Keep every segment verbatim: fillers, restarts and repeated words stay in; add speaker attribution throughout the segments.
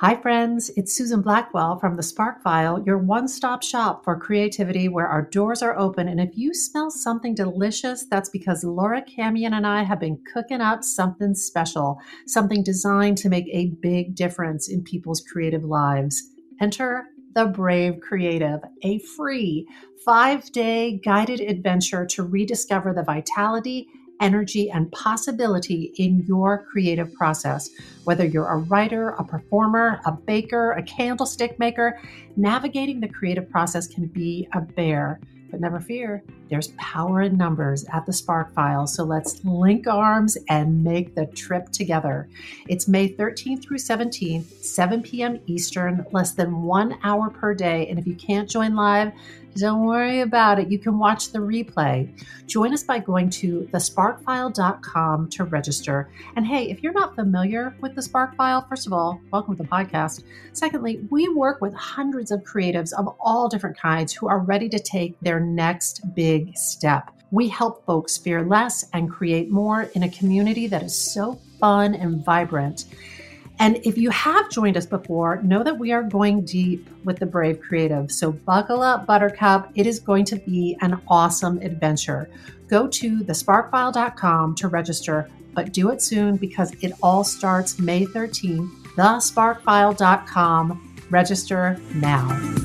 Speaker 1: Hi, friends. It's Susan Blackwell from The Spark File, your one-stop shop for creativity where our doors are open. And if you smell something delicious, that's because Laura Camion and I have been cooking up something special, something designed to make a big difference in people's creative lives. Enter The Brave Creative, a free five-day guided adventure to rediscover the vitality, energy, and possibility in your creative process. Whether you're a writer, a performer, a baker, a candlestick maker, navigating the creative process can be a bear. But never fear, there's power in numbers at the Spark File. So let's link arms and make the trip together. It's May thirteenth through seventeenth, seven p.m. Eastern, less than one hour per day. And if you can't join live, don't worry about it. You can watch the replay. Join us by going to the spark file dot com to register. And hey, if you're not familiar with the Spark File, first of all, welcome to the podcast. Secondly, we work with hundreds of creatives of all different kinds who are ready to take their next big step. We help folks fear less and create more in a community that is so fun and vibrant. And if you have joined us before, know that we are going deep with the Brave Creative. So buckle up, Buttercup. It is going to be an awesome adventure. Go to the spark file dot com to register, but do it soon because it all starts May thirteenth. the spark file dot com. Register now.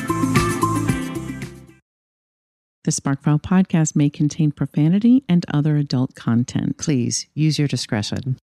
Speaker 2: The SparkFile podcast may contain profanity and other adult content.
Speaker 3: Please use your discretion.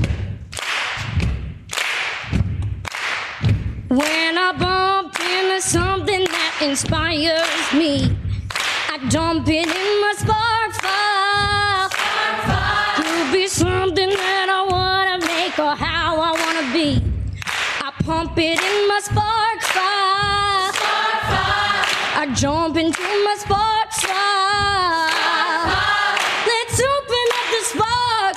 Speaker 4: When I bump into something that inspires me, I dump it in my spark file. Could be something that I want to make or how I want to be. I pump it in my spark file. Spark file. I jump into my spark file. Let's open up the spark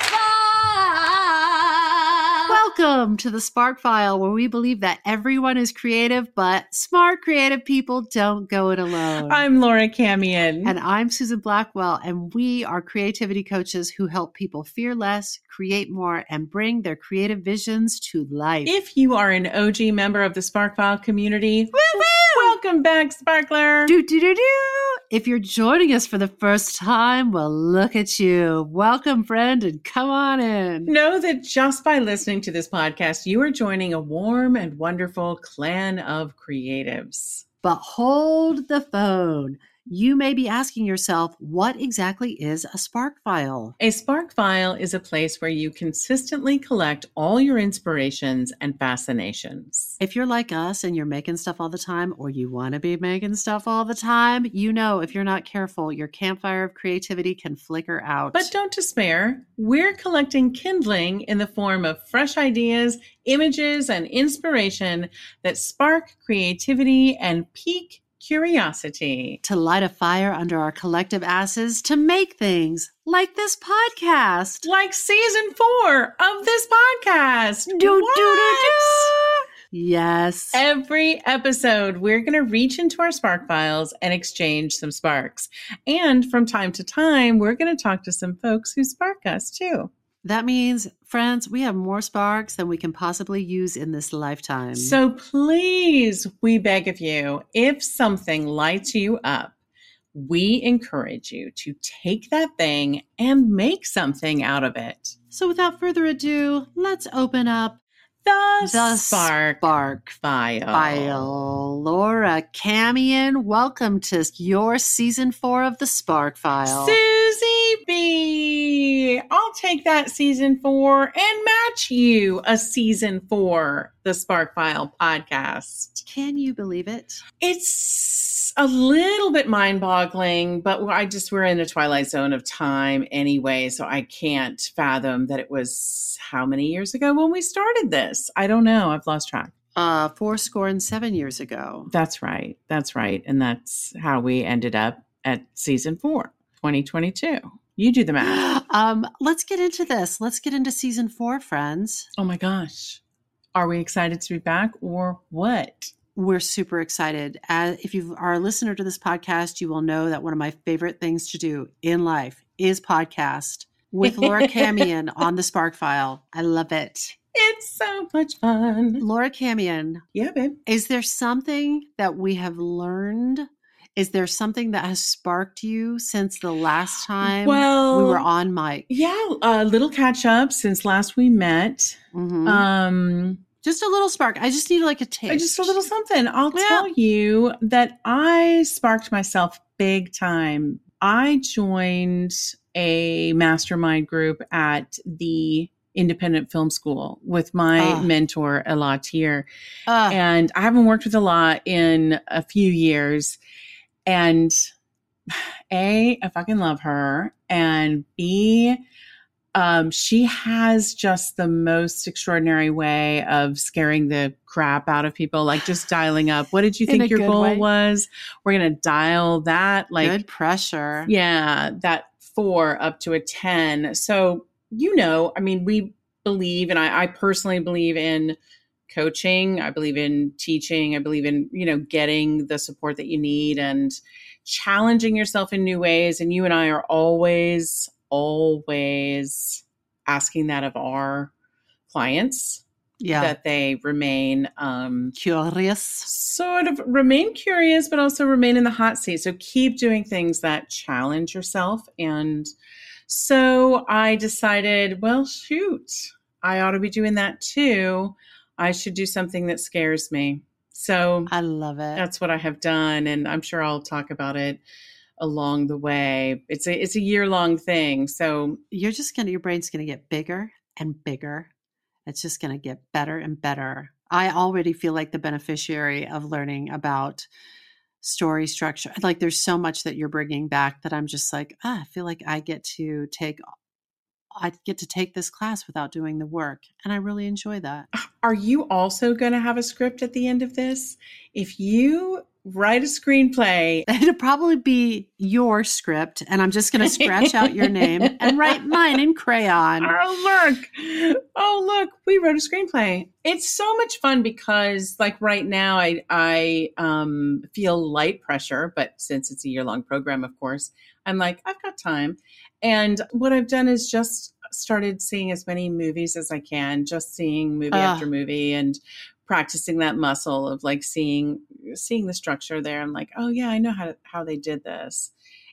Speaker 4: file.
Speaker 1: Welcome to the Spark File, where we believe that everyone is creative, but smart creative people don't go it alone.
Speaker 2: I'm Laura Camion.
Speaker 1: And I'm Susan Blackwell, and we are creativity coaches who help people fear less, create more, and bring their creative visions to life.
Speaker 2: If you are an O G member of the SparkFile community, woo-woo! Welcome back, Sparkler.
Speaker 1: Do, do, do, do. If you're joining us for the first time, well, look at you. Welcome, friend, and come on in.
Speaker 2: Know that just by listening to this podcast, you are joining a warm and wonderful clan of creatives.
Speaker 1: But hold the phone. You may be asking yourself, what exactly is a Spark File?
Speaker 2: A Spark File is a place where you consistently collect all your inspirations and fascinations.
Speaker 1: If you're like us and you're making stuff all the time, or you want to be making stuff all the time, you know if you're not careful, your campfire of creativity can flicker out.
Speaker 2: But don't despair. We're collecting kindling in the form of fresh ideas, images, and inspiration that spark creativity and pique curiosity.
Speaker 1: To light a fire under our collective asses to make things like this podcast.
Speaker 2: Like season four of this podcast.
Speaker 1: Do, do, do, do. Yes.
Speaker 2: Every episode, we're going to reach into our Spark Files and exchange some sparks. And from time to time, we're going to talk to some folks who spark us too.
Speaker 1: That means, friends, we have more sparks than we can possibly use in this lifetime.
Speaker 2: So please, we beg of you, if something lights you up, we encourage you to take that thing and make something out of it.
Speaker 1: So without further ado, let's open up
Speaker 2: the,
Speaker 1: the
Speaker 2: Spark,
Speaker 1: Spark
Speaker 2: File.
Speaker 1: File. Laura Camion, welcome to your season four of the Spark File.
Speaker 2: Susie B, I'll take that season four and match you a season four, the Spark File podcast.
Speaker 1: Can you believe it?
Speaker 2: It's a little bit mind-boggling, but I just, we're in a twilight zone of time anyway, so I can't fathom that it was how many years ago when we started this? I don't know. I've lost track.
Speaker 1: Uh, four score and seven years ago.
Speaker 2: That's right. That's right. And that's how we ended up at season four, twenty twenty-two. You do the math.
Speaker 1: um, let's get into this. Let's get into season four, friends.
Speaker 2: Oh my gosh. Are we excited to be back or what?
Speaker 1: We're super excited. Uh, if you are a listener to this podcast, you will know that one of my favorite things to do in life is podcast with Laura Camion on the Spark File. I love it.
Speaker 2: It's so much fun.
Speaker 1: Laura Camion,
Speaker 2: Yeah, babe.
Speaker 1: is there something that we have learned? Is there something that has sparked you since the last time
Speaker 2: Well,
Speaker 1: we were on mic?
Speaker 2: Yeah, a little catch up since last we met.
Speaker 1: Mhm.
Speaker 2: Um,
Speaker 1: Just a little spark. I just need like a taste.
Speaker 2: just a little something. I'll
Speaker 1: Yeah.
Speaker 2: tell you that I sparked myself big time. I joined a mastermind group at the Independent Film School with my
Speaker 1: Ah.
Speaker 2: mentor, Ella Tier.
Speaker 1: Uh,
Speaker 2: And I haven't worked with Ella in a few years. And A, I fucking love her. And B, um, she has just the most extraordinary way of scaring the crap out of people, like just dialing up. What did you
Speaker 1: In
Speaker 2: think
Speaker 1: a
Speaker 2: your
Speaker 1: good
Speaker 2: goal
Speaker 1: way.
Speaker 2: was? We're going to dial that like,
Speaker 1: good pressure.
Speaker 2: yeah, that four up to a ten. So, you know, I mean, we believe, and I, I personally believe in coaching. I believe in teaching. I believe in, you know, getting the support that you need and challenging yourself in new ways. And you and I are always, always asking that of our clients,
Speaker 1: Yeah.
Speaker 2: that they remain, um,
Speaker 1: Curious.
Speaker 2: sort of remain curious, but also remain in the hot seat. So keep doing things that challenge yourself. And so I decided, well, shoot, I ought to be doing that too. I should do something that scares me. So
Speaker 1: I love it.
Speaker 2: that's what I have done. And I'm sure I'll talk about it along the way. It's a, it's a year long thing. So
Speaker 1: You're just going to, your brain's going to get bigger and bigger. It's just going to get better and better. I already feel like the beneficiary of learning about story structure. Like there's so much that you're bringing back that I'm just like, ah, I feel like I get to take, I get to take this class without doing the work. And I really enjoy that.
Speaker 2: are you also going to have a script at the end of this? If you write a screenplay,
Speaker 1: It'll probably be your script, and I'm just going to scratch out your name and write mine in crayon.
Speaker 2: oh, look, oh, look, we wrote a screenplay. It's so much fun because like right now I, I um, feel light pressure, but since it's a year long program, of course, I'm like, I've got time. And what I've done is just started seeing as many movies as I can, just seeing movie
Speaker 1: Ah.
Speaker 2: after movie and practicing that muscle of like seeing, seeing the structure there. I'm like, oh yeah, I know how, how they did this.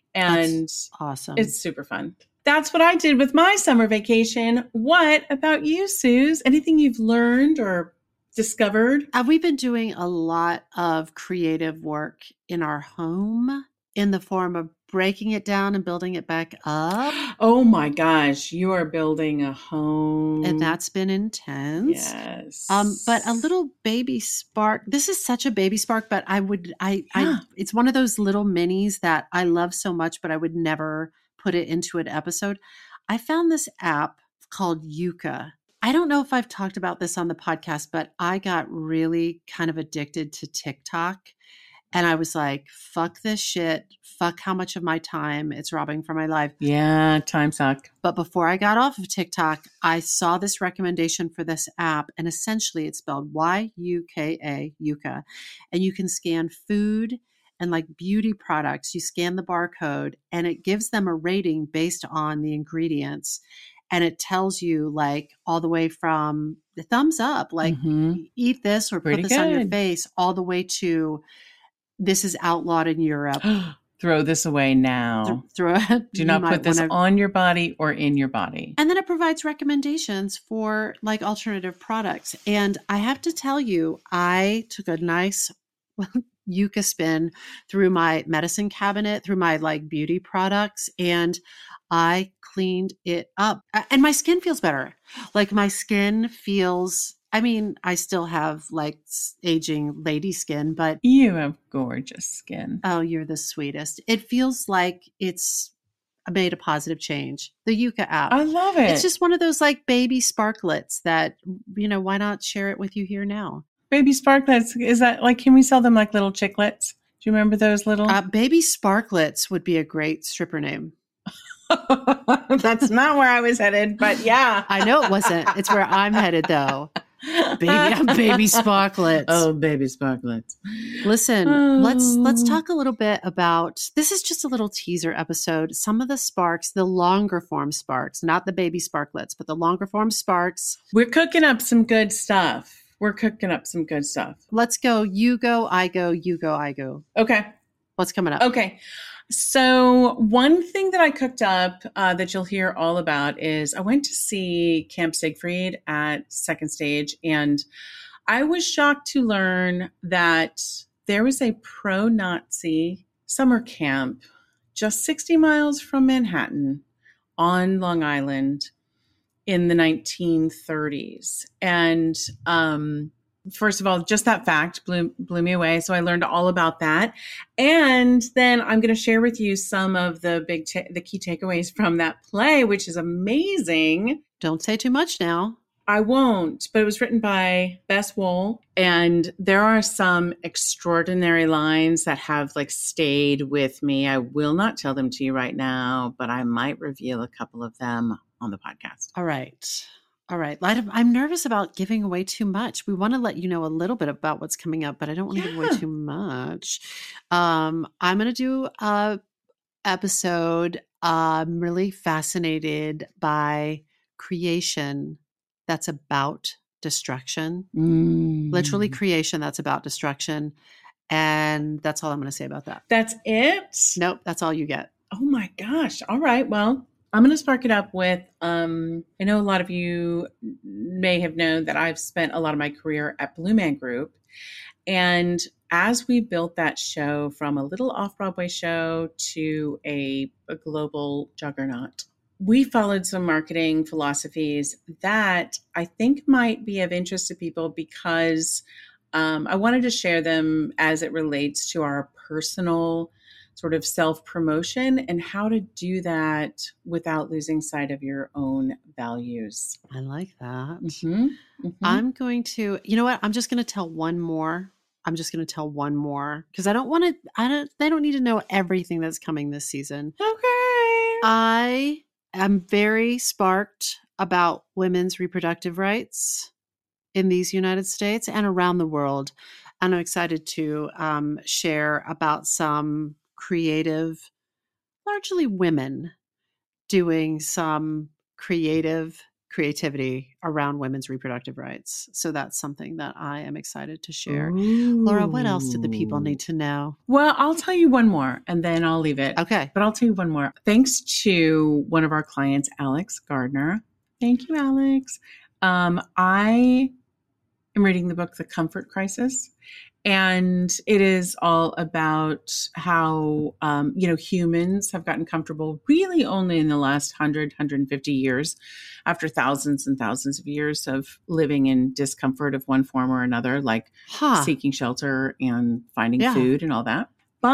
Speaker 2: And
Speaker 1: Awesome.
Speaker 2: it's super fun. That's what I did with my summer vacation. What about you, Suze? Anything you've learned or discovered?
Speaker 1: Uh, we've been doing a lot of creative work in our home in the form of breaking it down and building it back up.
Speaker 2: Oh my gosh, you are building a home.
Speaker 1: And that's been intense.
Speaker 2: yes.
Speaker 1: Um, but a little baby spark. This is such a baby spark, but I would, I,
Speaker 2: Yeah.
Speaker 1: I, it's one of those little minis that I love so much, but I would never put it into an episode. I found this app called Yuka. I don't know if I've talked about this on the podcast, but I got really kind of addicted to TikTok. And I was like, fuck this shit. Fuck how much of my time it's robbing from my life.
Speaker 2: Yeah, time suck.
Speaker 1: But before I got off of TikTok, I saw this recommendation for this app. And essentially it's spelled Y U K A, Yuka. And you can scan food and like beauty products. You scan the barcode and it gives them a rating based on the ingredients. And it tells you like all the way from the thumbs up, like
Speaker 2: Mhm.
Speaker 1: eat this or
Speaker 2: Pretty
Speaker 1: put this on your
Speaker 2: good.
Speaker 1: face, all the way to this is outlawed in Europe.
Speaker 2: Throw this away now.
Speaker 1: Th- throw it.
Speaker 2: Do not put this on your body or in your body.
Speaker 1: And then it provides recommendations for like alternative products. And I have to tell you, I took a nice Yuka spin through my medicine cabinet, through my like beauty products, and I cleaned it up. A- And my skin feels better. Like my skin feels, I mean, I still have like s- aging lady skin, but
Speaker 2: You have gorgeous skin.
Speaker 1: oh, you're the sweetest. It feels like it's made a positive change. The Yuka app.
Speaker 2: I love it.
Speaker 1: It's just one of those like baby sparklets that, you know, why not share it with you here now?
Speaker 2: Baby sparklets. Is that like, can we sell them like little chiclets? Do you remember those little?
Speaker 1: Uh, baby sparklets would be a great stripper name.
Speaker 2: That's not where I was headed, but yeah.
Speaker 1: I know it wasn't. It's where I'm headed though. baby, baby sparklets.
Speaker 2: Oh, baby sparklets.
Speaker 1: Listen,
Speaker 2: oh.
Speaker 1: let's let's talk a little bit about, this is just a little teaser episode. Some of the sparks, the longer form sparks, not the baby sparklets, but the longer form sparks.
Speaker 2: We're cooking up some good stuff. We're cooking up some good stuff.
Speaker 1: Let's go. You go, I go, you go, I go.
Speaker 2: Okay.
Speaker 1: What's coming up?
Speaker 2: Okay. So one thing that I cooked up uh, that you'll hear all about is I went to see Camp Siegfried at Second Stage, and I was shocked to learn that there was a pro-Nazi summer camp just sixty miles from Manhattan on Long Island in the nineteen thirties. And um first of all, just that fact blew, blew me away. So I learned all about that. And then I'm going to share with you some of the big, ta- the key takeaways from that play, which is amazing.
Speaker 1: Don't say too much now.
Speaker 2: I won't, but it was written by Bess Wohl. And there are some extraordinary lines that have like stayed with me. I will not tell them to you right now, but I might reveal a couple of them on the podcast.
Speaker 1: All right. All right. I'm nervous about giving away too much. We want to let you know a little bit about what's coming up, but I don't want to
Speaker 2: Yeah.
Speaker 1: give away too much. Um, I'm going to do a episode. I'm really fascinated by creation that's about destruction.
Speaker 2: Mm.
Speaker 1: Literally creation that's about destruction. And that's all I'm going to say about that.
Speaker 2: That's it?
Speaker 1: Nope. That's all you get.
Speaker 2: Oh my gosh. All right. Well, I'm going to spark it up with, um, I know a lot of you may have known that I've spent a lot of my career at Blue Man Group. And as we built that show from a little off-Broadway show to a, a global juggernaut, we followed some marketing philosophies that I think might be of interest to people because um, I wanted to share them as it relates to our personal sort of self-promotion and how to do that without losing sight of your own values.
Speaker 1: I like that.
Speaker 2: Mm-hmm. Mm-hmm.
Speaker 1: I'm going to, you know what? I'm just going to tell one more. I'm just going to tell one more because I don't want to, I don't, they don't need to know everything that's coming this season.
Speaker 2: Okay.
Speaker 1: I am very sparked about women's reproductive rights in these United States and around the world. And I'm excited to um, share about some creative, largely women, doing some creative creativity around women's reproductive rights. So that's something that I am excited to share.
Speaker 2: Ooh.
Speaker 1: Laura, what else do the people need to know?
Speaker 2: Well, I'll tell you one more and then I'll leave it.
Speaker 1: Okay.
Speaker 2: But I'll tell you one more. Thanks to one of our clients, Alex Gardner. Thank you, Alex. Um, I am reading the book, The Comfort Crisis. And it is all about how, um, you know, humans have gotten comfortable really only in the last one hundred, one hundred fifty years after thousands and thousands of years of living in discomfort of one form or another, like
Speaker 1: Huh.
Speaker 2: seeking shelter and finding
Speaker 1: Yeah.
Speaker 2: food and all that.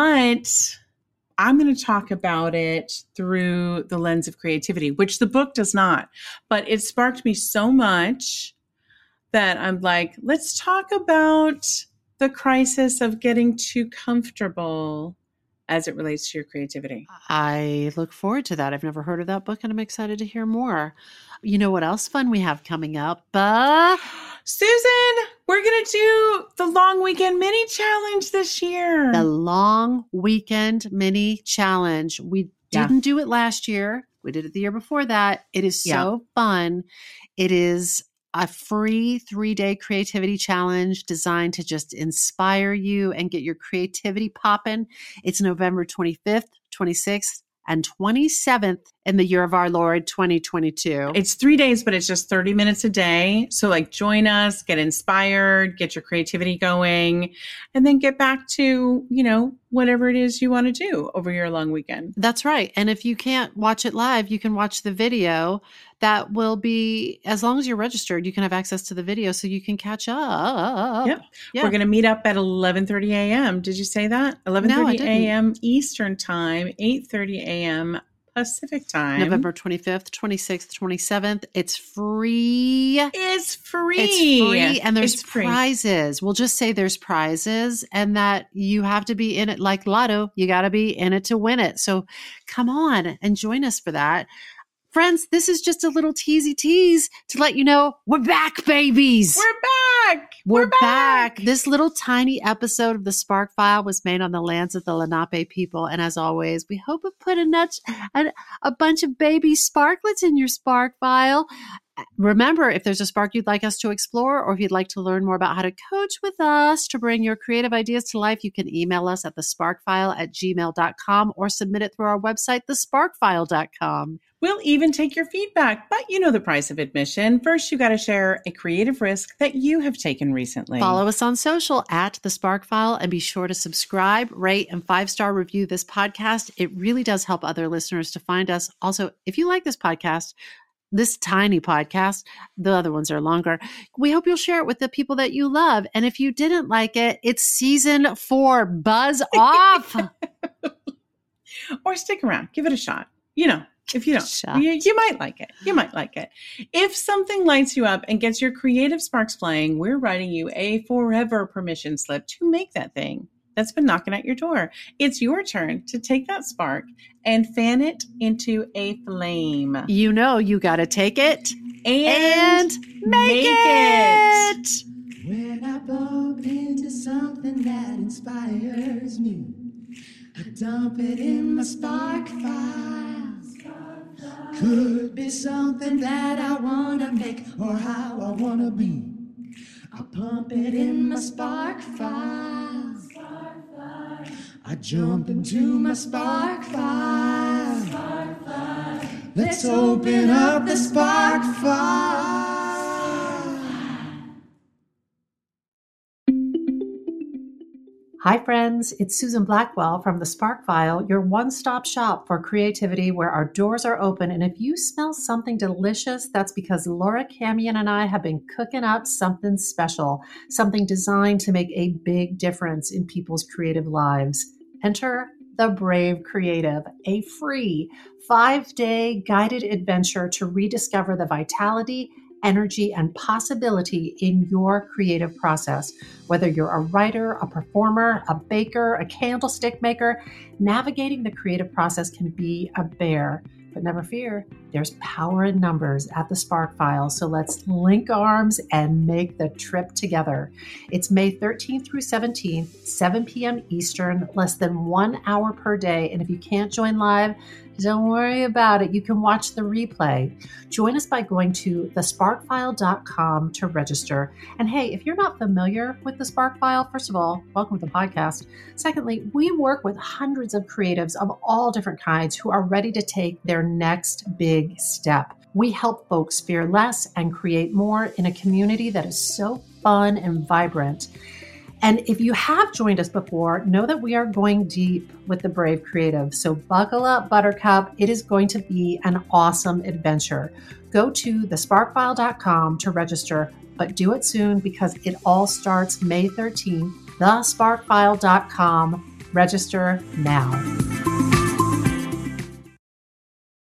Speaker 2: But I'm going to talk about it through the lens of creativity, which the book does not. But it sparked me so much that I'm like, let's talk about the crisis of getting too comfortable as it relates to your creativity.
Speaker 1: I look forward to that. I've never heard of that book and I'm excited to hear more. You know what else fun we have coming up? Uh,
Speaker 2: Susan, we're going to do the long weekend mini challenge this year.
Speaker 1: the long weekend mini challenge. We
Speaker 2: Yeah.
Speaker 1: didn't do it last year. We did it the year before that. It is so
Speaker 2: Yeah.
Speaker 1: fun. It is a free three-day creativity challenge designed to just inspire you and get your creativity popping. It's November twenty-fifth, twenty-sixth, and twenty-seventh in the year of our Lord, twenty twenty-two.
Speaker 2: It's three days, but it's just thirty minutes a day. So like join us, get inspired, get your creativity going, and then get back to, you know, whatever it is you want to do over your long weekend.
Speaker 1: That's right. And if you can't watch it live, you can watch the video. That will be, as long as you're registered, you can have access to the video so you can catch up.
Speaker 2: Yep.
Speaker 1: Yeah.
Speaker 2: We're going to meet up at eleven thirty a.m. Did you say that? eleven thirty
Speaker 1: didn't.
Speaker 2: a.m. Eastern time, eight thirty a.m. Pacific time.
Speaker 1: November twenty-fifth, twenty-sixth, twenty-seventh. It's free.
Speaker 2: It's free.
Speaker 1: It's free and there's
Speaker 2: It's free.
Speaker 1: prizes. We'll just say there's prizes and that you have to be in it like Lotto. You got to be in it to win it. So come on and join us for that. Friends, this is just a little teasy tease to let you know we're back, babies.
Speaker 2: We're back.
Speaker 1: We're,
Speaker 2: We're back.
Speaker 1: back. This little tiny episode of the Spark File was made on the lands of the Lenape people. And as always, we hope it put a, nut, a, a bunch of baby sparklets in your Spark File. Remember, if there's a spark you'd like us to explore, or if you'd like to learn more about how to coach with us to bring your creative ideas to life, you can email us at the spark file at gmail dot com or submit it through our website, the spark file dot com.
Speaker 2: We'll even take your feedback, but you know the price of admission. First, you got to share a creative risk that you have taken recently.
Speaker 1: Follow us on social at The Spark File and be sure to subscribe, rate, and five-star review this podcast. It really does help other listeners to find us. Also, if you like this podcast, this tiny podcast, the other ones are longer, we hope you'll share it with the people that you love. And if you didn't like it, it's season four. Buzz off.
Speaker 2: Or stick around. Give it a shot. You know. If you don't,
Speaker 1: Shot.
Speaker 2: you, you might like it. You might like it. If something lights you up and gets your creative sparks flying, we're writing you a forever permission slip to make that thing that's been knocking at your door. It's your turn to take that spark and fan it into a flame.
Speaker 1: You know you got to take it
Speaker 2: And,
Speaker 1: and make, it.
Speaker 2: it.
Speaker 5: When I bump into something that inspires me, I dump it in my spark file. Could be something that I want to make or how I want to be. I pump it in my spark file. I jump into my spark file. Let's open up the spark file.
Speaker 1: Hi, friends. It's Susan Blackwell from the Spark File, your one-stop shop for creativity where our doors are open. And if you smell something delicious, that's because Laura Camion and I have been cooking up something special, something designed to make a big difference in people's creative lives. Enter The Brave Creative, a free five-day guided adventure to rediscover the vitality, energy, and possibility in your creative process. Whether you're a writer, a performer, a baker, a candlestick maker, navigating the creative process can be a bear. But never fear, there's power in numbers at the Spark File. So let's link arms and make the trip together. It's May thirteenth through seventeenth, seven p.m. Eastern, less than one hour per day. And if you can't join live, don't worry about it. You can watch the replay. Join us by going to the spark file dot com to register. And hey, if you're not familiar with the Spark File, first of all, welcome to the podcast. Secondly, we work with hundreds of creatives of all different kinds who are ready to take their next big step. We help folks fear less and create more in a community that is so fun and vibrant. And if you have joined us before, know that we are going deep with the Brave Creative. So buckle up, Buttercup. It is going to be an awesome adventure. Go to the spark file dot com to register, but do it soon because it all starts May thirteenth. the spark file dot com. Register now.